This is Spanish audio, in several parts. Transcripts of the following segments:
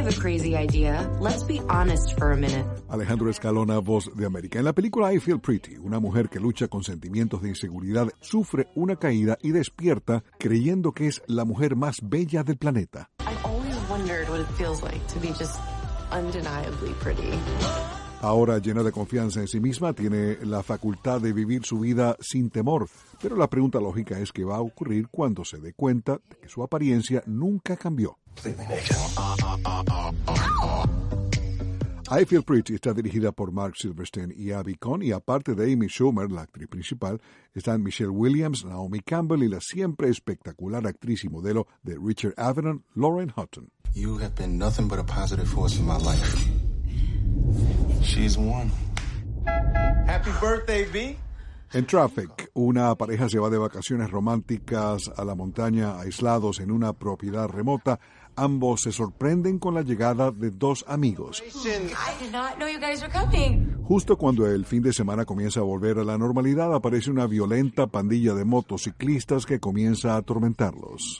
have a crazy idea. Let's be honest for a minute. Alejandro Escalona, Voz de América. En la película I Feel Pretty, una mujer que lucha con sentimientos de inseguridad sufre una caída y despierta creyendo que es la mujer más bella del planeta. I've always wondered what it feels like to be just undeniably pretty. Ahora llena de confianza en sí misma, tiene la facultad de vivir su vida sin temor. Pero la pregunta lógica es qué va a ocurrir cuando se dé cuenta de que su apariencia nunca cambió. I Feel Pretty está dirigida por Mark Silverstein y Abby Cohn, y aparte de Amy Schumer, la actriz principal, están Michelle Williams, Naomi Campbell y la siempre espectacular actriz y modelo de Richard Avedon, Lauren Hutton. You have been nothing but a positive force in my life. She's one. Happy birthday, V. En Traffic, una pareja se va de vacaciones románticas a la montaña aislados en una propiedad remota. Ambos se sorprenden con la llegada de dos amigos. I did not know you guys were coming. Justo cuando el fin de semana comienza a volver a la normalidad, aparece una violenta pandilla de motociclistas que comienza a atormentarlos.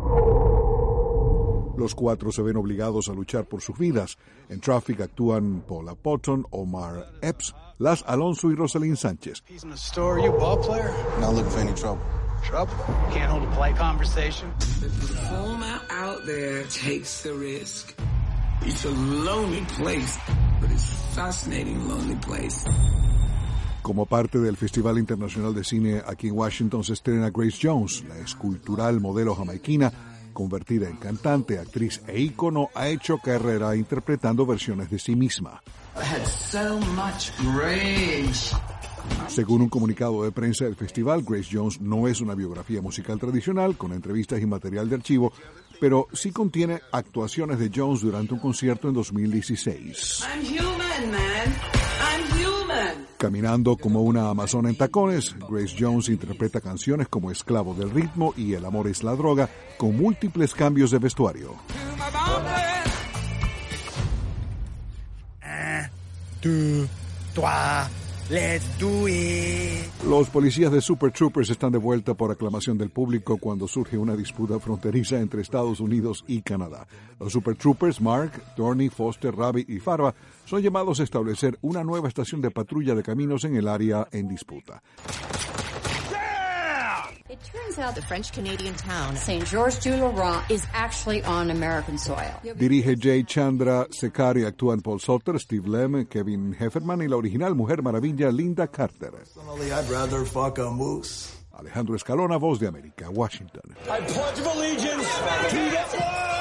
Los cuatro se ven obligados a luchar por sus vidas. En Traffic actúan Paula Poton, Omar Epps, Las Alonso y Rosalind Sánchez. He's in the store. You a ball player? Not looking for any trouble. Trouble? Can't hold a polite conversation. The performer out there takes the risk. It's a lonely place, but it's a fascinating lonely place. Como parte del Festival Internacional de Cine aquí en Washington se estrena Grace Jones, la escultural modelo jamaiquina, convertida en cantante, actriz e ícono, ha hecho carrera interpretando versiones de sí misma. I had so much rage. Según un comunicado de prensa del festival, Grace Jones no es una biografía musical tradicional con entrevistas y material de archivo, pero sí contiene actuaciones de Jones durante un concierto en 2016. I'm human, man. I'm human. Caminando como una amazona en tacones, Grace Jones interpreta canciones como Esclavo del ritmo y El amor es la droga, con múltiples cambios de vestuario. Let's do it. Los policías de Super Troopers están de vuelta por aclamación del público cuando surge una disputa fronteriza entre Estados Unidos y Canadá. Los Super Troopers, Mark, Tony, Foster, Rabbit y Farva, son llamados a establecer una nueva estación de patrulla de caminos en el área en disputa. It turns out the French-Canadian town Saint-Georges-du-Laurent is actually on American soil. Dirige Jay Chandra Sekari, actúan Paul Sutter, Steve Lem, Kevin Heffernan y la original Mujer Maravilla Linda Carter. I'd rather fuck a moose. Alejandro Escalona, Voz de América, Washington. I pledge allegiance to the flag